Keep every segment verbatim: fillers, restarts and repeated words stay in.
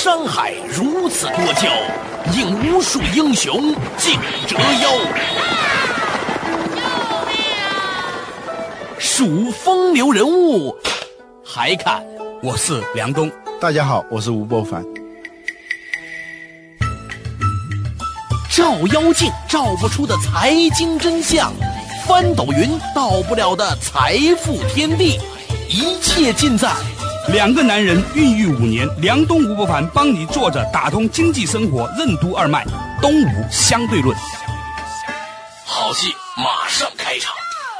山海如此多娇，引无数英雄竞折腰。数风流人物，还看我是梁冬。 大家好，我是吴伯凡。 照妖镜照不出的财经真相，翻斗云到不了的财富天地，一切尽在两个男人孕育五年，梁冬吴伯凡帮你坐着打通经济生活任督二脉，东吴相对论。 好戏马上开场。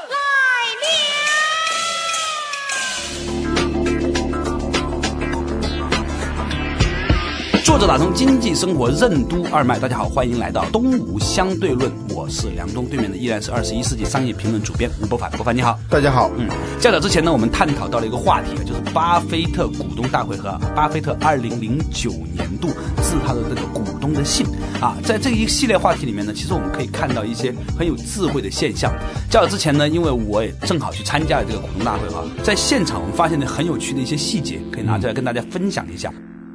作者打通经济生活任督二脉，大家好，欢迎来到东吴相对论，我是梁冬，对面的依然是二十一世纪商业评论主编吴伯凡。伯凡你好。 大家好。 嗯，较早之前呢，我们探讨到了一个话题，就是巴菲特股东大会和巴菲特二零零九年度致他的这个股东的信啊，在这一系列话题里面呢，其实我们可以看到一些很有智慧的现象。较早之前呢，因为我也正好去参加了这个股东大会哈，在现场我们发现了很有趣的一些细节，可以拿出来跟大家分享一下。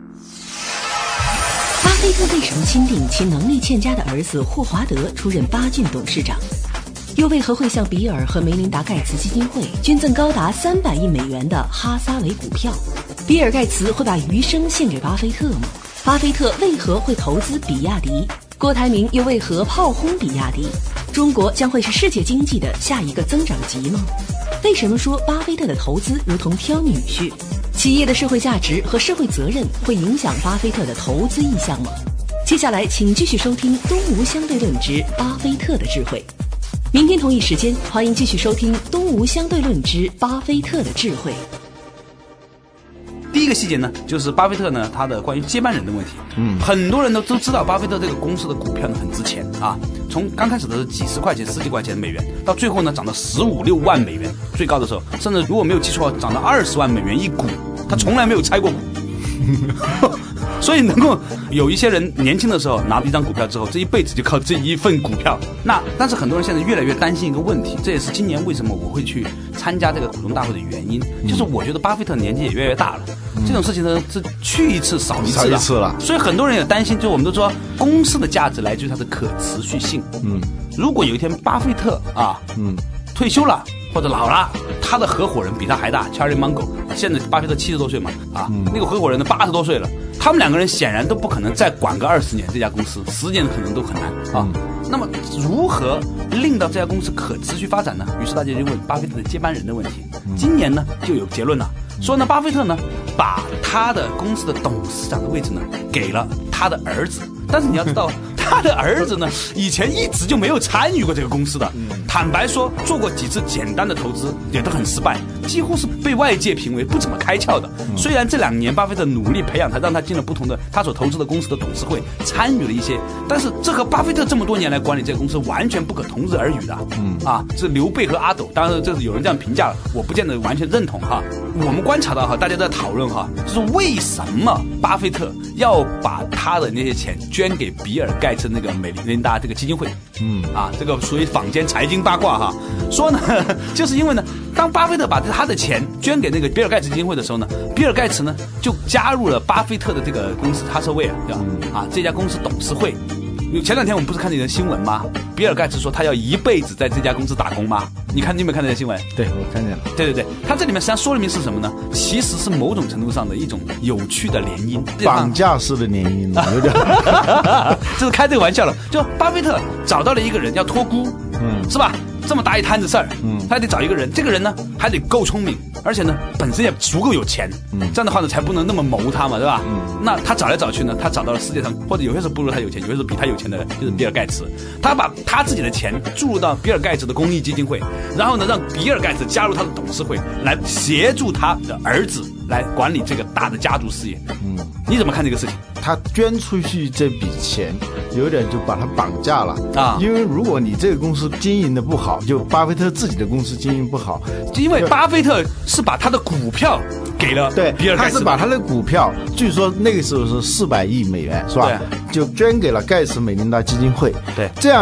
巴菲特为什么钦定其能力欠佳的儿子霍华德出任巴郡董事长？又为何会向比尔和梅琳达盖茨基金会捐赠高达三百亿美元的哈撒韦股票？比尔盖茨会把余生献给巴菲特吗？巴菲特为何会投资比亚迪？郭台铭又为何炮轰比亚迪？中国将会是世界经济的下一个增长极吗？为什么说巴菲特的投资如同挑女婿？企业的社会价值和社会责任会影响巴菲特的投资意向吗？接下来请继续收听东吴相对论之巴菲特的智慧。明天同一时间，欢迎继续收听东吴相对论之巴菲特的智慧。 第一个细节呢，就是巴菲特呢他的关于接班人的问题。嗯，很多人都都知道巴菲特这个公司的股票呢很值钱啊，从刚开始的是几十块钱、十几块钱美元，到最后呢涨到十五六万美元，最高的时候甚至如果没有记错，涨到二十万美元一股，他从来没有拆过股。所以能够有一些人年轻的时候拿了一张股票之后，这一辈子就靠这一份股票。那但是很多人现在越来越担心一个问题，这也是今年为什么我会去参加这个股东大会的原因，就是我觉得巴菲特年纪也越来越大了，嗯、这种事情呢是去一次少一次了， 少一次了。 所以很多人也担心，就我们都说公司的价值来自于它的可持续性。嗯，如果有一天巴菲特啊，嗯，退休了或者老了，他的合伙人比他还大 ，Charlie Munger， 现在巴菲特七十多岁嘛，啊，嗯、那个合伙人呢八十多岁了。他们两个人显然都不可能再管个二十年，这家公司十年可能都很难啊。嗯、那么如何令到这家公司可持续发展呢？于是大家就问巴菲特的接班人的问题。嗯、今年呢就有结论了，说呢巴菲特呢把他的公司的董事长的位置呢给了他的儿子，但是你要知道。他的儿子呢，以前一直就没有参与过这个公司的。坦白说，做过几次简单的投资，也都很失败，几乎是被外界评为不怎么开窍的。虽然这两年巴菲特努力培养他，让他进了不同的他所投资的公司的董事会，参与了一些，但是这和巴菲特这么多年来管理这个公司完全不可同日而语的。嗯啊，是刘备和阿斗，当然这是有人这样评价了，我不见得完全认同哈。我们观察到哈，大家在讨论哈，就是为什么巴菲特要把他的那些钱捐给比尔盖茨那个美琳达这个基金会？嗯啊，这个属于坊间财经八卦哈。说呢，就是因为呢，当巴菲特把他的钱捐给那个比尔盖茨基金会的时候呢，比尔盖茨呢就加入了巴菲特的这个公司哈瑟威尔，对吧？啊，这家公司董事会。前两天我们不是看见一个新闻吗？比尔盖茨说他要一辈子在这家公司打工吗？你看你有没有看到这个新闻？ 对，我看见了。 对对对，他这里面实际上说明是什么呢？其实是某种程度上的一种有趣的联姻， 绑架式的联姻呢，有点。 这是开这个玩笑了。就巴菲特找到了一个人要托孤，嗯，是吧？这么大一摊子事儿，嗯，他还得找一个人，这个人呢还得够聪明，而且呢本身也足够有钱，嗯，这样的话呢才不能那么谋他嘛，对吧？嗯，那他找来找去呢，他找到了世界上或者有些时候不如他有钱，有些时候比他有钱的人，就是比尔盖茨。他把他自己的钱注入到比尔盖茨的公益基金会，然后呢让比尔盖茨加入他的董事会，来协助他的儿子来管理这个大的家族事业。嗯，你怎么看这个事情？ 他捐出去这笔钱，有点就把他绑架了啊！因为如果你这个公司经营的不好，就巴菲特自己的公司经营不好， 因为巴菲特是把他的股票给了对比尔盖茨， 他是把他的股票，据说那个时候是四百亿美元，是吧？就捐给了盖茨美琳达基金会。 对， 这样呢，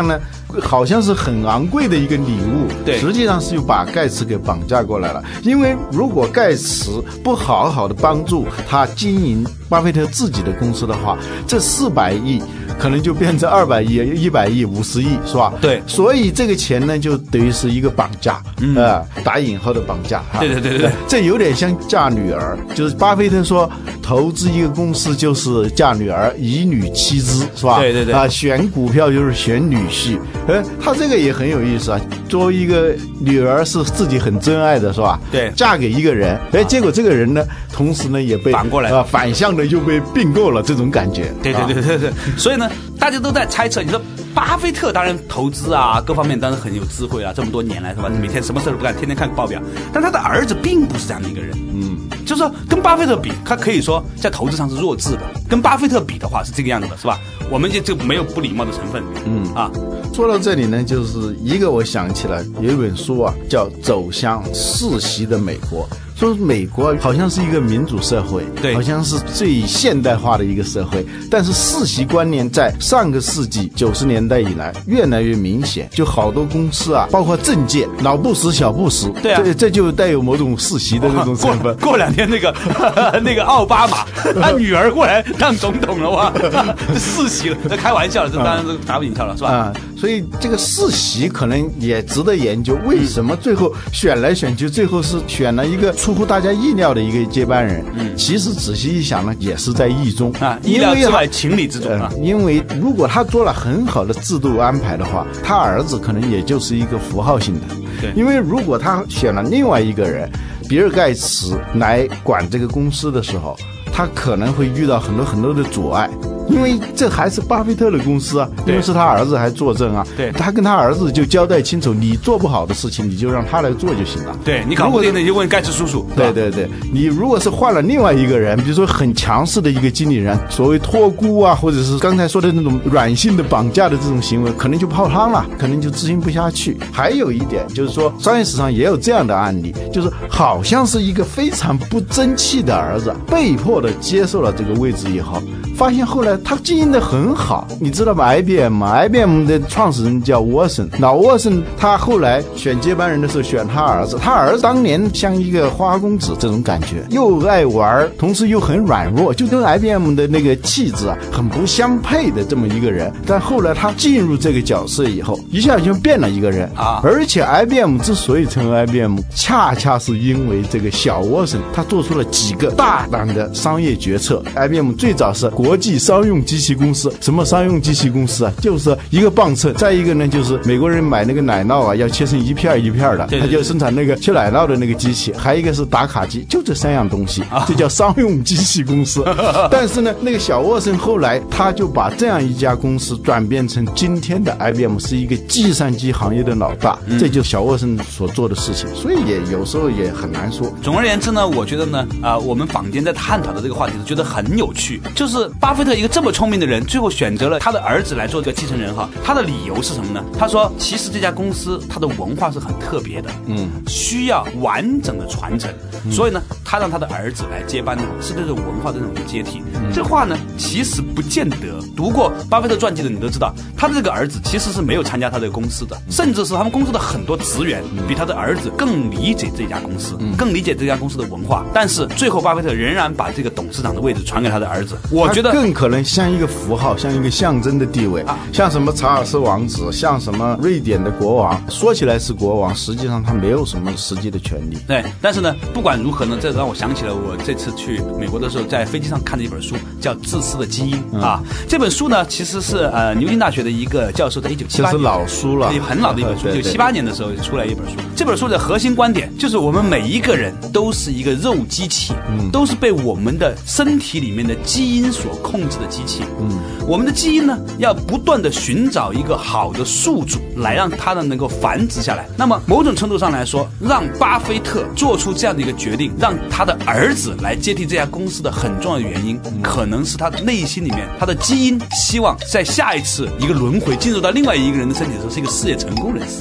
好像是很昂贵的一个礼物， 对， 实际上是又把盖茨给绑架过来了。因为如果盖茨不好好的帮助他经营巴菲特自己的公司的话，这四百亿可能就变成二百亿、一百亿、五十亿，是吧？ 对， 所以这个钱呢，就等于是一个绑架，嗯、呃，打引号的绑架。 对对对对对， 这有点像嫁女儿，就是巴菲特说，投资一个公司就是嫁女儿，以女妻之，是吧？ 对对对， 啊、呃，选股票就是选女婿。呃，他这个也很有意思啊。作为一个女儿是自己很珍爱的，是吧？ 对， 嫁给一个人，哎，结果这个人呢，同时呢也被反过来啊、呃，反向的又被并购了，这种感觉。 对对对对对，所以呢，大家都在猜测，你说巴菲特当然投资啊，各方面当然很有智慧啊，这么多年来是吧？每天什么事都不干，天天看报表。但他的儿子并不是这样的一个人，嗯，就是说跟巴菲特比，他可以说在投资上是弱智的。跟巴菲特比的话是这个样子的，是吧？我们就就没有不礼貌的成分，嗯啊。 说到这里呢，就是一个我想起来有一本书啊，叫《走向世袭的美国》。说美国好像是一个民主社会， 对， 好像是最现代化的一个社会，但是世袭观念在上个世纪九十年代以来越来越明显，就好多公司啊，包括政界，老布什、小布什， 对啊， 这这就带有某种世袭的这种成分。 过, 过两天那个那个奥巴马，他女儿过来当总统了哇，这世袭了，这开玩笑了，这当然是打不引跳了，是吧？ 啊、嗯，所以这个世袭可能也值得研究，为什么最后选来选去，最后是选了一个出乎大家意料的一个接班人？嗯，其实仔细一想呢，也是在意中啊，意料之外，情理之中啊、 呃。因为如果他做了很好的制度安排的话，他儿子可能也就是一个符号性的。 对， 因为如果他选了另外一个人，比尔盖茨来管这个公司的时候，他可能会遇到很多很多的阻碍。因为这还是巴菲特的公司啊，因为是他儿子还作证啊， 对， 他跟他儿子就交代清楚，你做不好的事情，你就让他来做就行了。 对，你搞不定的就问盖茨叔叔。 对对对，你如果是换了另外一个人，比如说很强势的一个经理人，所谓托孤啊，或者是刚才说的那种软性的绑架的这种行为，可能就泡汤了，可能就执行不下去。还有一点就是说，商业史上也有这样的案例，就是好像是一个非常不争气的儿子，被迫的接受了这个位置以后，发现后来他经营的很好，你知道吧 ？I B M 嘛 ，I B M 的创始人叫沃森，老沃森他后来选接班人的时候选他儿子，他儿子当年像一个花公子这种感觉，又爱玩，同时又很软弱，就跟 I B M 的那个气质啊很不相配的这么一个人。但后来他进入这个角色以后，一下就变了一个人啊！而且 I B M 之所以成为 I B M， 恰恰是因为这个小沃森他做出了几个大胆的商业决策。I B M 最早是国际商用机器公司，什么商用机器公司啊？就是一个磅秤，再一个呢，就是美国人买那个奶酪啊，要切成一片一片的， 对对对， 他就生产那个切奶酪的那个机器，还有一个是打卡机，就这三样东西，这叫商用机器公司。但是呢，那个小沃森后来他就把这样一家公司转变成今天的 I B M， 是一个计算机行业的老大，嗯、这就是小沃森所做的事情，所以也有时候也很难说。 总而言之呢，我觉得呢，啊、呃，我们坊间在探讨的这个话题，觉得很有趣，就是巴菲特一个这么聪明的人，最后选择了他的儿子来做这个继承人哈。他的理由是什么呢？他说，其实这家公司它的文化是很特别的，嗯，需要完整的传承，嗯、所以呢，他让他的儿子来接班呢，是这种文化的这种接替。嗯、这话呢，其实不见得。读过巴菲特传记的你都知道，他的这个儿子其实是没有参加他这个公司的，甚至是他们公司的很多职员比他的儿子更理解这家公司，嗯、更理解这家公司的文化。但是最后，巴菲特仍然把这个董事长的位置传给他的儿子。我觉得更可能像一个符号，像一个象征的地位，啊、像什么查尔斯王子，像什么瑞典的国王，说起来是国王，实际上他没有什么实际的权利。 对，但是呢，不管如何呢，这让我想起了我这次去美国的时候，在飞机上看的一本书，叫《自私的基因》嗯、啊。这本书呢，其实是呃牛津大学的一个教授在一九七八年， 这是老书了， 很老的一本书，一九七八年的时候出来一本书。这本书的核心观点就是，我们每一个人都是一个肉机器，嗯、都是被我们的身体里面的基因所控制的机器。嗯，我们的基因呢，要不断的寻找一个好的宿主，来让它呢能够繁殖下来。那么某种程度上来说，让巴菲特做出这样的一个决定，让他的儿子来接替这家公司的很重要的原因，嗯、可能是他内心里面他的基因希望在下一次一个轮回进入到另外一个人的身体的时候，是一个事业成功人士。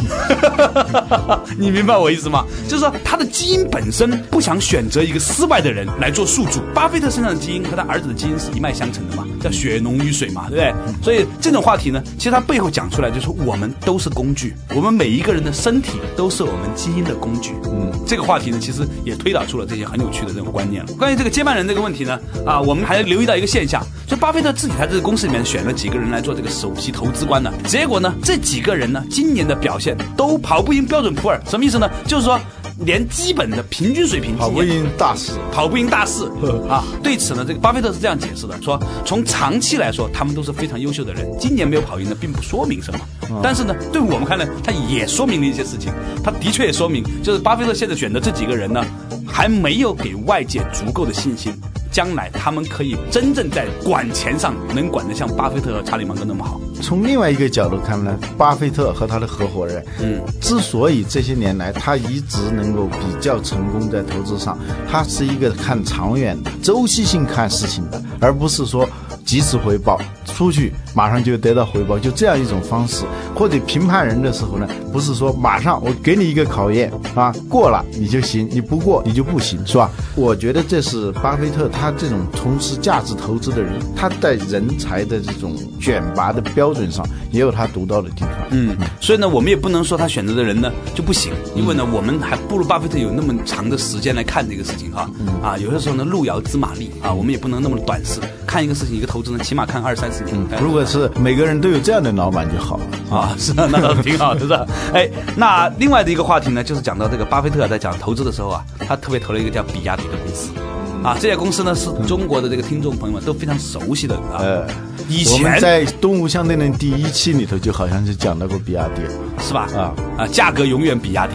你明白我意思吗？就是说他的基因本身不想选择一个失败的人来做宿主。巴菲特身上的基因和他儿子的基因是一脉相承的嘛，叫血浓于水嘛，对不对？所以这种话题呢，其实他背后讲出来就是我们都是工具，我们每一个人的身体都是我们基因的工具。嗯，这个话题呢，其实也推导出了这些很有趣的这种观念了。关于这个接班人这个问题呢，啊，我们还留意到一个现象，就巴菲特自己在这个公司里面选了几个人来做这个首席投资官呢，结果呢，这几个人呢，今年的表现都跑不赢标准普尔。什么意思呢？就是说连基本的平均水平跑不赢大势， 跑不赢大势啊！对此呢，这个巴菲特是这样解释的：说从长期来说，他们都是非常优秀的人，今年没有跑赢的，并不说明什么。但是呢，对我们看来，他也说明了一些事情。他的确也说明，就是巴菲特现在选的这几个人呢，还没有给外界足够的信心，将来他们可以真正在管钱上能管得像巴菲特和查理芒格那么好。 从另外一个角度看呢，巴菲特和他的合伙人，嗯，之所以这些年来他一直能够比较成功在投资上，他是一个看长远的、周期性看事情的，而不是说及时回报，出去马上就得到回报，就这样一种方式。或者评判人的时候呢，不是说马上我给你一个考验啊，过了你就行，你不过你就不行，是吧？我觉得这是巴菲特他这种从事价值投资的人，他在人才的这种选拔的标准上也有他独到的地方。 嗯，所以呢，我们也不能说他选择的人呢就不行，因为呢，我们还不如巴菲特有那么长的时间来看这个事情哈。啊，有些时候呢，路遥知马力啊，我们也不能那么短视，看一个事情一个投资呢，起码看二三十年。 嗯，如果是每个人都有这样的老板就好了啊，是啊，那倒是挺好的，是吧？哎，那另外的一个话题呢，就是讲到这个巴菲特在讲投资的时候啊，他特别投了一个叫比亚迪的公司。啊，这家公司呢是中国的这个听众朋友们都非常熟悉的啊。呃，以前我们在《东吴相对论》第一期里头就好像是讲到过比亚迪， 是吧？啊啊，价格永远比亚迪。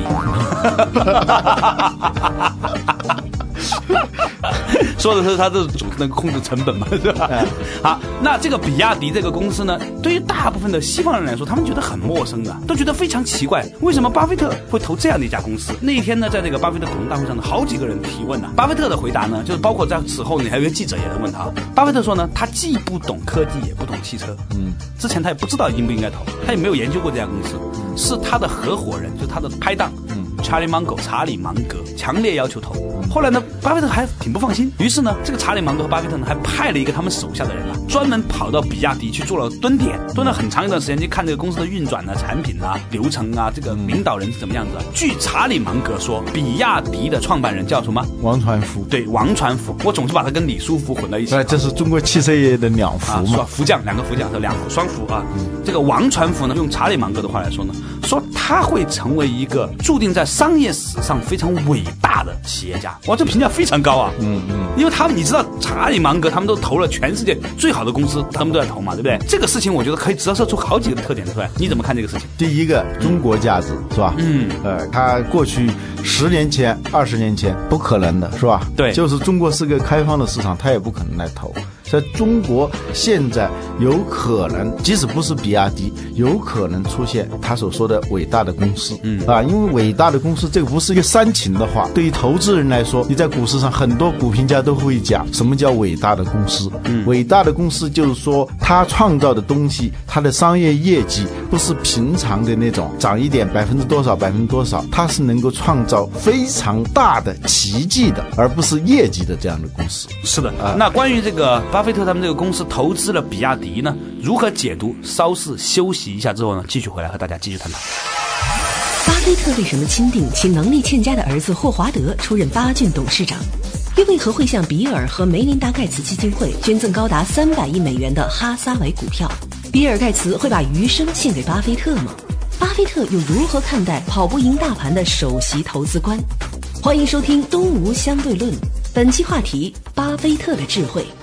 说的是他这种能控制成本嘛，是吧？好，那这个比亚迪这个公司呢，对于大部分的西方人来说，他们觉得很陌生的，都觉得非常奇怪，为什么巴菲特会投这样的一家公司？那一天呢，在这个巴菲特股东大会上呢，好几个人提问呢、啊，巴菲特的回答呢，就是包括在此后，你还有一个记者也在问他，巴菲特说呢，他既不懂科技，也不懂汽车，嗯，之前他也不知道应不应该投，他也没有研究过这家公司，是他的合伙人，就是他的拍档，嗯。查理芒格，查理芒格强烈要求投。后来呢，巴菲特还挺不放心，于是呢，这个查理芒格和巴菲特呢，还派了一个他们手下的人啊，专门跑到比亚迪去做了蹲点，蹲了很长一段时间，去看这个公司的运转啊、产品啊、流程啊，这个领导人是怎么样子的。据查理芒格说，比亚迪的创办人叫什么？ 王传福。 对，王传福，我总是把他跟李书福混到一起。 这是中国汽车业的两福嘛？ 啊、福将，两个福将，是两福双福啊。嗯、这个王传福呢，用查理芒格的话来说呢，说他会成为一个注定在商业史上非常伟大的企业家。哇，这评价非常高啊！嗯嗯，因为他们你知道，查理芒格他们都投了全世界最好的公司，他们都在投嘛，对不对？这个事情我觉得可以折射出好几个特点出来。你怎么看这个事情？ 第一个，中国价值是吧？嗯，呃，他过去十年前、二十年前不可能的是吧？ 对， 就是中国是个开放的市场，他也不可能来投。在中国现在有可能，即使不是比亚迪，有可能出现他所说的伟大的公司，嗯啊，因为伟大的公司这个不是一个煽情的话，对于投资人来说，你在股市上很多股评家都会讲什么叫伟大的公司。嗯，伟大的公司就是说他创造的东西，他的商业业绩不是平常的那种涨一点百分之多少百分之多少，它是能够创造非常大的奇迹的，而不是业绩的这样的公司。 是的，啊、那关于这个巴菲特他们这个公司投资了比亚迪呢，如何解读？稍事休息一下之后呢，继续回来和大家继续探讨。 巴菲特为什么钦定其能力欠佳的儿子霍华德出任巴郡董事长？又为何会向比尔和梅琳达盖茨基金会捐赠高达三百亿美元的哈撒韦股票？比尔盖茨会把余生献给巴菲特吗？巴菲特又如何看待跑不赢大盘的首席投资官？欢迎收听《东吴相对论》，本期话题：巴菲特的智慧。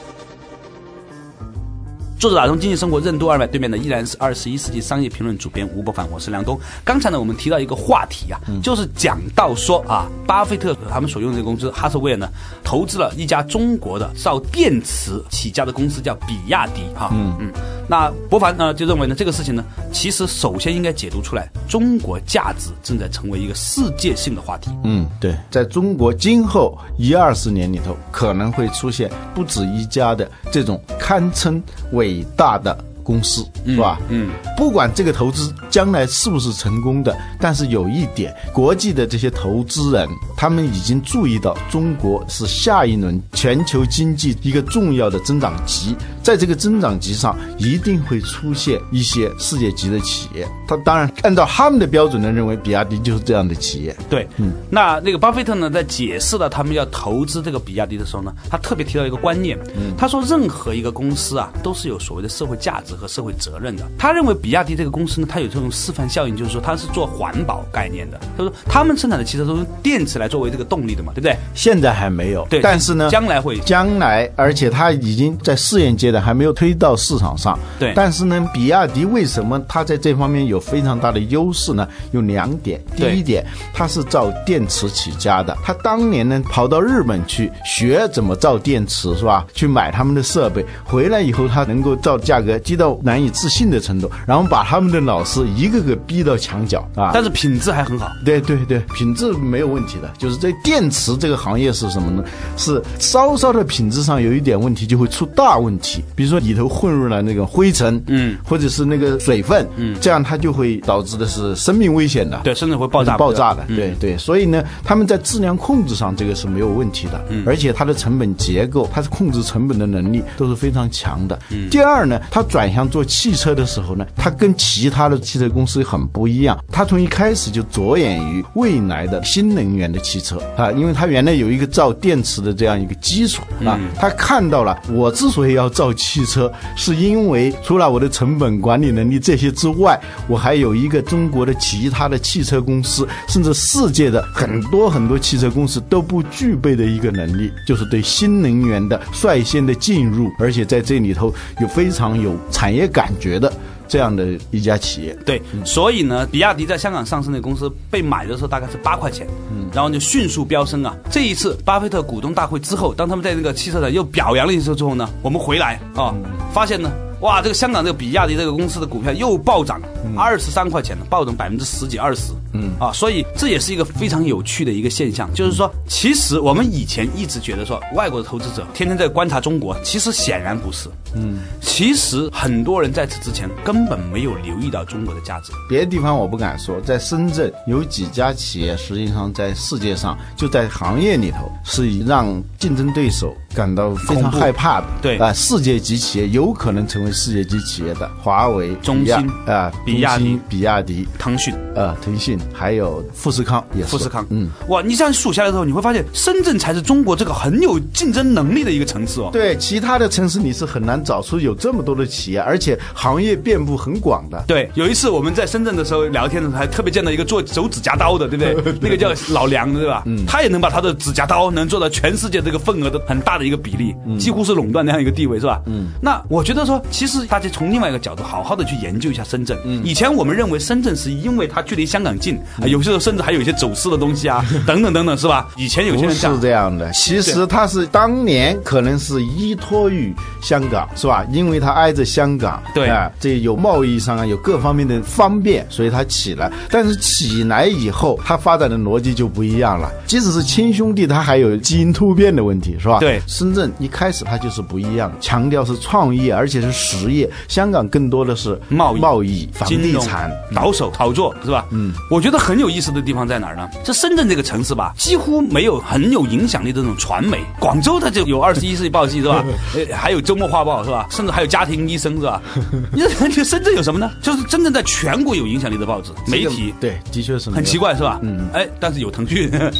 作者打通经济生活任督二脉，对面的依然是二十一世纪商业评论主编吴伯凡，我是梁东。刚才呢，我们提到一个话题啊，嗯、就是讲到说啊，巴菲特他们所用的这个公司哈撒韦呢，投资了一家中国的造电池起家的公司，叫比亚迪哈。嗯嗯。那伯凡呢就认为呢，这个事情呢，其实首先应该解读出来，中国价值正在成为一个世界性的话题。 嗯，对，在中国今后一二十年里头，可能会出现不止一家的这种堪称伟大的公司，是吧？嗯，不管这个投资将来是不是成功的，但是有一点，国际的这些投资人，他们已经注意到中国是下一轮全球经济一个重要的增长极，在这个增长极上一定会出现一些世界级的企业。他当然按照他们的标准呢，认为比亚迪就是这样的企业。 对，嗯，那那个巴菲特呢，在解释了他们要投资这个比亚迪的时候呢，他特别提到一个观念，嗯，他说任何一个公司啊，都是有所谓的社会价值和社会责任的。他认为比亚迪这个公司呢，它有这种示范效应，就是说它是做环保概念的。他说他们生产的汽车都是电池来作为这个动力的嘛，对不对？ 现在还没有， 对， 但是呢， 将来会， 将来，而且它已经在试验阶段，还没有推到市场上。 对， 但是呢，比亚迪为什么它在这方面有非常大的优势呢？有两点。第一点，它是造电池起家的，它当年呢跑到日本去学怎么造电池，是吧？去买他们的设备，回来以后它能够造价格低到难以置信的程度，然后把他们的老师一个个逼到墙角啊！ 但是品质还很好。 对对对，品质没有问题的。就是这电池这个行业是什么呢？是稍稍的品质上有一点问题，就会出大问题。比如说里头混入了那个灰尘，嗯，或者是那个水分，嗯，这样它就会导致的是生命危险的， 对，甚至会爆炸爆炸的，对对。所以呢，他们在质量控制上这个是没有问题的，嗯，而且它的成本结构，它是控制成本的能力都是非常强的。嗯，第二呢，它转向做汽车的时候呢，它跟其他的汽车公司很不一样，它从一开始就着眼于未来的新能源的汽车啊，因为它原来有一个造电池的这样一个基础啊，他看到了我之所以要造汽车，是因为除了我的成本管理能力这些之外，我还有一个中国的其他的汽车公司，甚至世界的很多很多汽车公司都不具备的一个能力，就是对新能源的率先的进入，而且在这里头有非常有产业感觉的这样的一家企业。 对，嗯，所以呢，比亚迪在香港上市的公司被买的时候大概是八块钱，嗯，然后就迅速飙升啊。这一次巴菲特股东大会之后，当他们在那个汽车展又表扬了一次之后呢，我们回来啊，嗯，发现呢，哇，这个香港这个比亚迪这个公司的股票又暴涨二十三块钱了，暴涨百分之十几二十，嗯啊，所以这也是一个非常有趣的一个现象，就是说，其实我们以前一直觉得说，外国的投资者天天在观察中国，其实显然不是，嗯，其实很多人在此之前根本没有留意到中国的价值。 别的地方我不敢说，在深圳有几家企业，实际上在世界上就在行业里头是让竞争对手感到非常害怕的。 对啊，世界级企业有可能成为世界级企业的，华为、 中兴啊、 比亚迪、 比亚迪、 腾讯啊、腾讯，还有富士康也是。 富士康，嗯，哇，你这样数下来之后，你会发现深圳才是中国这个很有竞争能力的一个城市哦。 对，其他的城市你是很难找出有这么多的企业，而且行业遍布很广的。 对，有一次我们在深圳的时候聊天的时候，还特别见到一个做手指甲刀的，对不对？那个叫老梁，对吧？嗯，他也能把他的指甲刀能做到全世界这个份额的很大的一个比例，嗯，几乎是垄断那样一个地位，是吧？嗯，那我觉得说，其实大家从另外一个角度好好的去研究一下深圳。嗯，以前我们认为深圳是因为它距离香港近，嗯，啊，有些时候甚至还有一些走私的东西啊，等等等等，是吧？以前有些人不是这样的，其实它是当年可能是依托于香港，是吧？因为它挨着香港， 对啊，这有贸易上啊，有各方面的方便，所以它起来。但是起来以后，它发展的逻辑就不一样了。即使是亲兄弟，它还有基因突变的问题，是吧？ 对， 深圳一开始它就是不一样，强调是创业，而且是实业。香港更多的是贸易、 贸易、房地产、 倒手炒作，是吧？嗯，我觉得很有意思的地方在哪儿呢？这深圳这个城市吧，几乎没有很有影响力的这种传媒。广州它就有二十一世纪报记，是吧？呃，还有周末画报，是吧？甚至还有家庭医生，是吧？你这深圳有什么呢？就是真正在全国有影响力的报纸、媒体， 对，的确是很奇怪，是吧？嗯，哎，但是有腾讯。 巴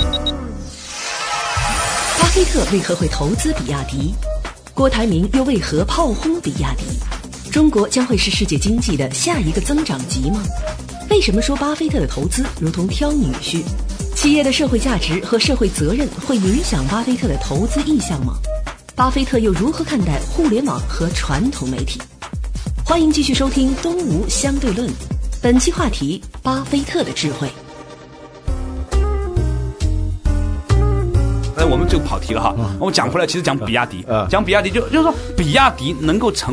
菲特为何会投资比亚迪？郭台铭又为何炮轰比亚迪？中国将会是世界经济的下一个增长极吗？为什么说巴菲特的投资如同挑女婿？企业的社会价值和社会责任会影响巴菲特的投资意向吗？巴菲特又如何看待互联网和传统媒体？欢迎继续收听《东吴相对论》，本期话题：巴菲特的智慧。 我们就跑题了哈，我们讲回来，其实讲比亚迪，讲比亚迪就就是说，比亚迪能够成为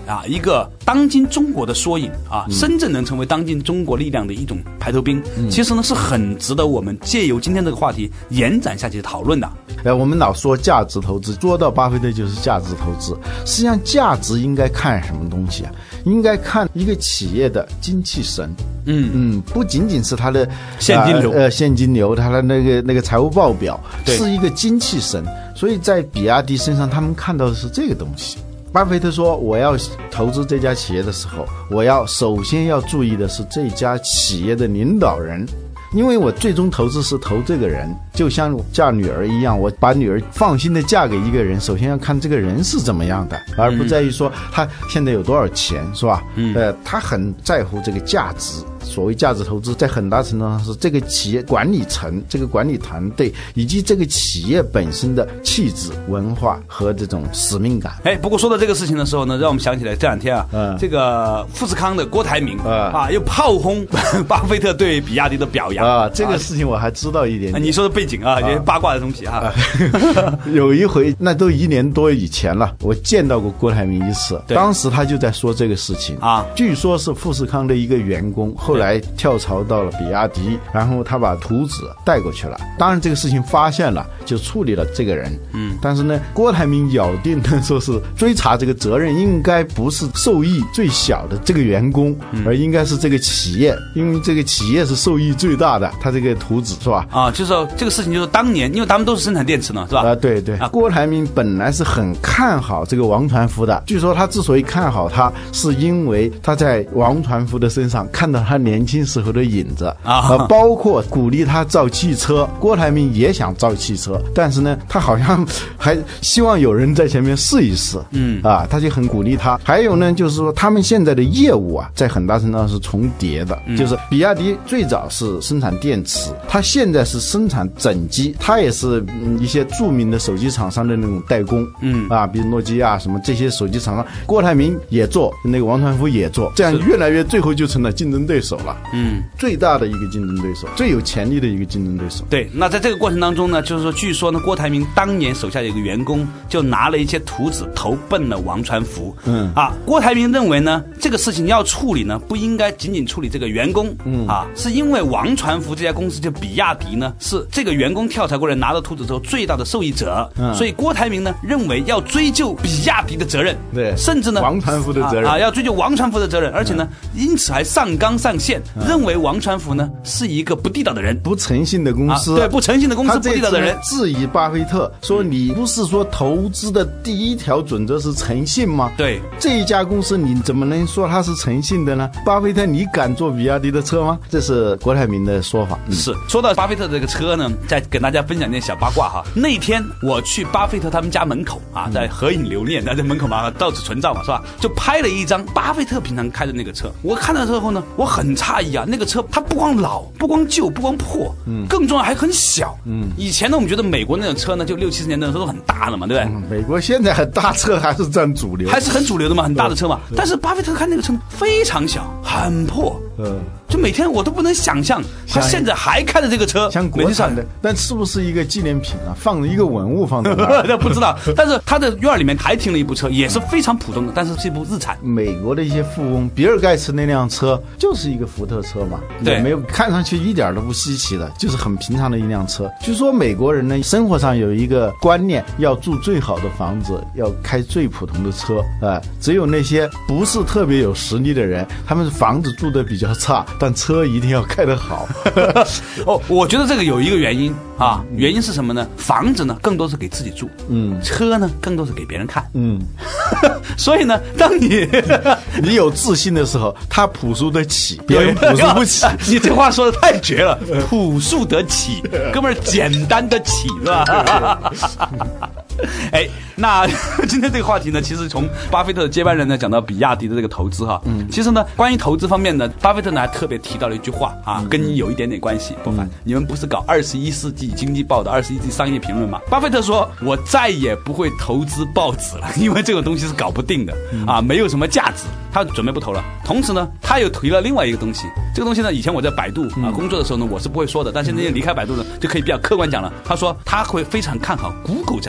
啊一个当今中国的缩影啊，嗯、深圳能成为当今中国力量的一种排头兵，嗯、其实呢是很值得我们借由今天这个话题延展下去讨论的。 呃，我们老说价值投资，说到巴菲特就是价值投资。实际上，价值应该看什么东西啊？应该看一个企业的精气神。嗯嗯，不仅仅是它的现金流， 呃，现金流，它的那个那个财务报表，是一个精气神。所以在比亚迪身上，他们看到的是这个东西。巴菲特说，我要投资这家企业的时候，我要首先要注意的是这家企业的领导人。因为我最终投资是投这个人，就像嫁女儿一样，我把女儿放心的嫁给一个人，首先要看这个人是怎么样的，而不在于说他现在有多少钱，是吧？嗯，呃，他很在乎这个价值。所谓价值投资，在很大程度上是这个企业管理层、这个管理团队以及这个企业本身的气质、文化和这种使命感。 哎，不过说到这个事情的时候呢，让我们想起来这两天啊，嗯、这个富士康的郭台铭、嗯、啊，又炮轰巴菲特对比亚迪的表扬啊，这个事情我还知道一点点。 啊、你说的背景啊，一些八卦的东西啊。 有一回，那都一年多以前了，我见到过郭台铭一次，当时他就在说这个事情啊，据说是富士康的一个员工。后来跳槽到了比亚迪，然后他把图纸带过去了。当然这个事情发现了，就处理了这个人。嗯，但是呢，郭台铭咬定的说是追查这个责任应该不是受益最小的这个员工，嗯、而应该是这个企业，因为这个企业是受益最大的。他这个图纸是吧？ 啊，就是说这个事情就是当年，因为他们都是生产电池呢，是吧？ 啊，对对。啊，郭台铭本来是很看好这个王传福的，据说他之所以看好他，是因为他在王传福的身上看到他年轻时候的影子啊，呃，包括鼓励他造汽车。郭台铭也想造汽车，但是呢，他好像还希望有人在前面试一试，嗯啊，他就很鼓励他。还有呢，就是说他们现在的业务啊，在很大程度上是重叠的，嗯、就是比亚迪最早是生产电池，它现在是生产整机，它也是、嗯、一些著名的手机厂商的那种代工，嗯啊，比如诺基亚什么这些手机厂商，郭台铭也做，那个王传福也做，这样越来越最后就成了竞争对手了。嗯，最大的一个竞争对手，最有潜力的一个竞争对手。 对，那在这个过程当中呢，就是说，据说呢，郭台铭当年手下有一个员工就拿了一些图纸投奔了王传福。嗯啊，郭台铭认为呢，这个事情要处理呢，不应该仅仅处理这个员工。嗯啊，是因为王传福这家公司就比亚迪呢，是这个员工跳槽过来拿到图纸之后最大的受益者。嗯，所以郭台铭呢认为要追究比亚迪的责任。 对， 甚至呢王传福的责任啊, 啊，要追究王传福的责任，而且呢，嗯、因此还上纲上线。嗯、认为王传福呢是一个不地道的人， 不诚信的公司， 啊、对，不诚信的公司，不地道的人。 质疑巴菲特说：“你不是说投资的第一条准则是诚信吗？ 对， 这一家公司你怎么能说它是诚信的呢？巴菲特，你敢坐比亚迪的车吗？”这是郭台铭的说法。 嗯、是说到巴菲特这个车呢，再跟大家分享点小八卦哈。那天我去巴菲特他们家门口啊，在合影留念，在这门口嘛，到此存照嘛，是吧？就拍了一张巴菲特平常开的那个车。我看到之后呢，我很诧异啊，那个车它不光老，不光旧，不光破，嗯，更重要还很小。嗯，以前呢，我们觉得美国那种车呢，就六七十年代的时候都很大的嘛，对不对？ 嗯、美国现在很大车还是占主流， 还是很主流的嘛，很大的车嘛。但是巴菲特开那个车非常小，很破。嗯，就每天我都不能想象他现在还开着这个车， 像国产的，但是不是一个纪念品啊？放了一个文物放在那儿， 不知道。但是他的院里面还停了一部车，也是非常普通的，但是是一部日产。 美国的一些富翁，比尔盖茨那辆车就是一个福特车嘛， 对， 没有看上去一点都不稀奇的，就是很平常的一辆车。据说美国人呢，生活上有一个观念，要住最好的房子，要开最普通的车啊、呃。只有那些不是特别有实力的人，他们房子住的比较差，但车一定要开得好。 哦，我觉得这个有一个原因啊，原因是什么呢？房子呢更多是给自己住，嗯，车呢更多是给别人看，嗯。所以呢，当你你有自信的时候，他朴素得起，别人朴素不起。 你这话说的太绝了，朴素得起，哥们儿简单得起，是吧？哎，那今天这个话题呢，其实从巴菲特的接班人呢讲到比亚迪的这个投资哈，嗯，其实呢，关于投资方面呢，巴菲特呢还特别提到了一句话啊，跟你有一点点关系。不凡，你们不是搞二十一世纪经济报的二十一世纪商业评论吗？巴菲特说，我再也不会投资报纸了，因为这种东西是搞不定的啊，没有什么价值，他准备不投了。同时呢，他又提了另外一个东西，这个东西呢，以前我在百度啊工作的时候呢，我是不会说的，但现在离开百度呢，就可以比较客观讲了。他说他会非常看好 Google 这样的公司。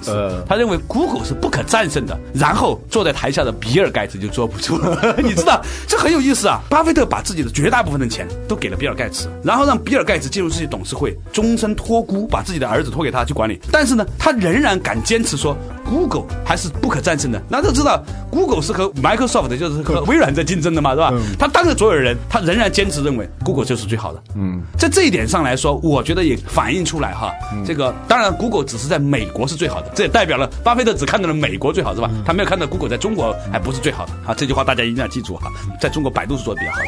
思，呃、他认为 Google 是不可战胜的，然后坐在台下的比尔盖茨就坐不住了。你知道这很有意思啊！巴菲特把自己的绝大部分的钱都给了比尔盖茨，然后让比尔盖茨进入自己董事会，终身托孤，把自己的儿子托给他去管理。但是呢，他仍然敢坚持说 Google 还是不可战胜的。那都知道 Google 是和 Microsoft 就是和微软在竞争的嘛，是吧？嗯、他当着所有人，他仍然坚持认为 Google 就是最好的。嗯，在这一点上来说，我觉得也反映出来哈，嗯、这个当然 Google 只是在美国是最好的，这也代表了巴菲特只看到了美国最好，是吧？嗯、他没有看到 Google 在中国还不是最好的。好，这句话大家一定要记住哈，在中国百度是做的比较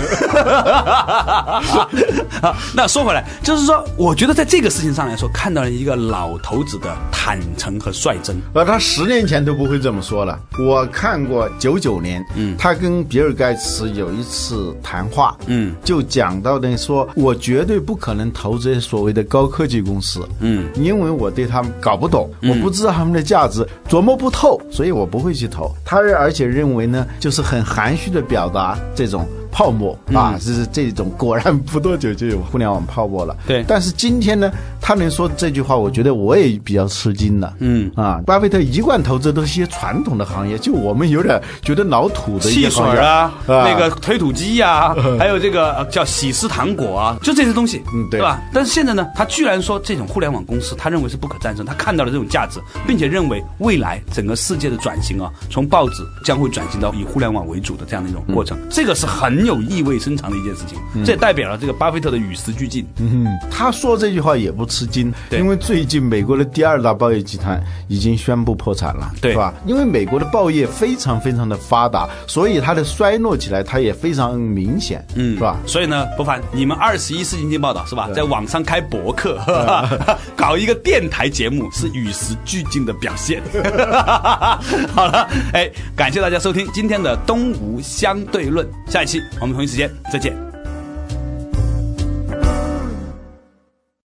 好的。好，那说回来，就是说，我觉得在这个事情上来说，看到了一个老头子的坦诚和率真。 而他十年前都不会这么说了。我看过九九年，嗯，他跟比尔盖茨有一次谈话，嗯，就讲到的说，我绝对不可能投这些所谓的高科技公司，嗯，因为我对他们搞不懂，嗯、我不知道他们的价值，琢磨不透，所以我不会去投。他而且认为呢，就是很含蓄的表达这种泡沫啊，嗯、是这种，果然不多久就有互联网泡沫了。 对， 但是今天呢，他能说这句话，我觉得我也比较吃惊了。嗯啊，巴菲特一贯投资都是一些传统的行业，就我们有点觉得老土的一些汽水啊，啊那个推土机呀、啊，还有这个叫喜事糖果啊，就这些东西，嗯，对，对吧？但是现在呢，他居然说这种互联网公司，他认为是不可战胜，他看到了这种价值，并且认为未来整个世界的转型啊，从报纸将会转型到以互联网为主的这样的一种过程，嗯、这个是很有意味深长的一件事情，嗯、这也代表了这个巴菲特的与时俱进。 嗯，他说这句话也不吃惊，因为最近美国的第二大报业集团已经宣布破产了，对，是吧？因为美国的报业非常非常的发达，所以它的衰落起来它也非常明显，嗯，是吧？ 所以呢，伯凡，你们二十一世纪经济报道是吧，在网上开博客，搞一个电台节目是与时俱进的表现。好了，哎，感谢大家收听今天的东吴相对论，下一期我们同一时间再见。